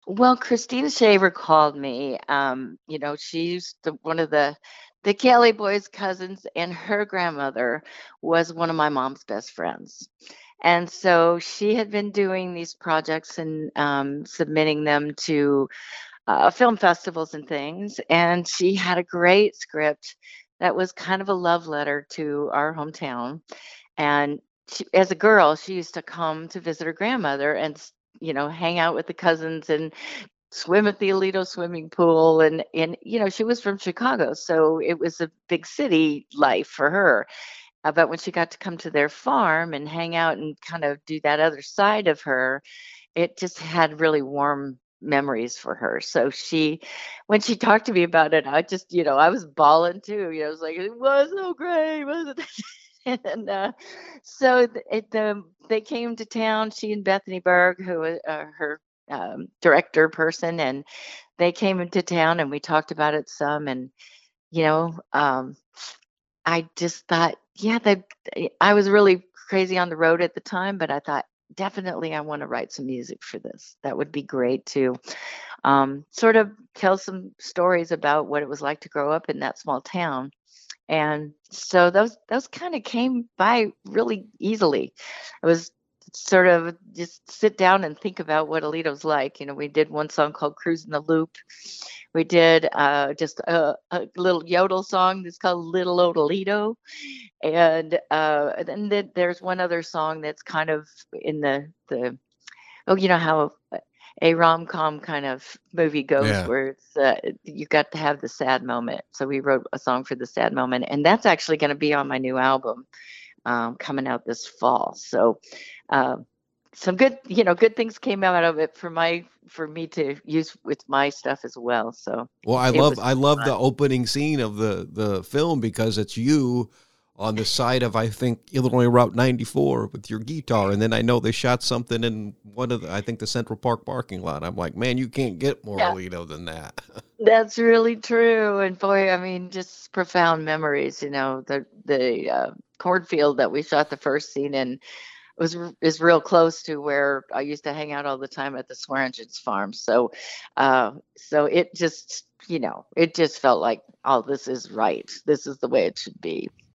Well, Christina Shaver called me. She's one of the Kelly boys' cousins, and her grandmother was one of my mom's best friends. And so she had been doing these projects and submitting them to film festivals and things. And she had a great script that was kind of a love letter to our hometown. And as a girl, she used to come to visit her grandmother and hang out with the cousins and swim at the Alito swimming pool. And she was from Chicago, so it was a big city life for her. But when she got to come to their farm and hang out and kind of do that other side of her, it just had really warm memories for her. So when she talked to me about it, I just, I was bawling too. I was like, it was so great, wasn't it? And so they came to town, she and Bethany Berg, who was her director person, and they came into town and we talked about it some. And, you know, um, I just thought, yeah, I was really crazy on the road at the time, but I thought, definitely I want to write some music for this. That would be great to sort of tell some stories about what it was like to grow up in that small town. And so those kind of came by really easily. It was sort of just sit down and think about what Alito's like. We did one song called Cruising the Loop. We did just a little yodel song that's called Little Old Alito. And then there's one other song that's kind of in the oh, you know how a rom-com kind of movie goes, Yeah. where you got to have the sad moment. So we wrote a song for the sad moment, and that's actually going to be on my new album coming out this fall. So um, some good things came out of it for me to use with my stuff as well. So Well, it was I love the fun. opening scene of the film because it's you on the side of, I think, Illinois Route 94 with your guitar, and then I know they shot something in one of I think the Central Park parking lot. I'm like, man, you can't get more Yeah, Alito than that. that's really true. And boy, I mean, just profound memories. The cornfield that we shot the first scene in is real close to where I used to hang out all the time at the Swearingen's farm. So it just felt like, oh, this is right. This is the way it should be.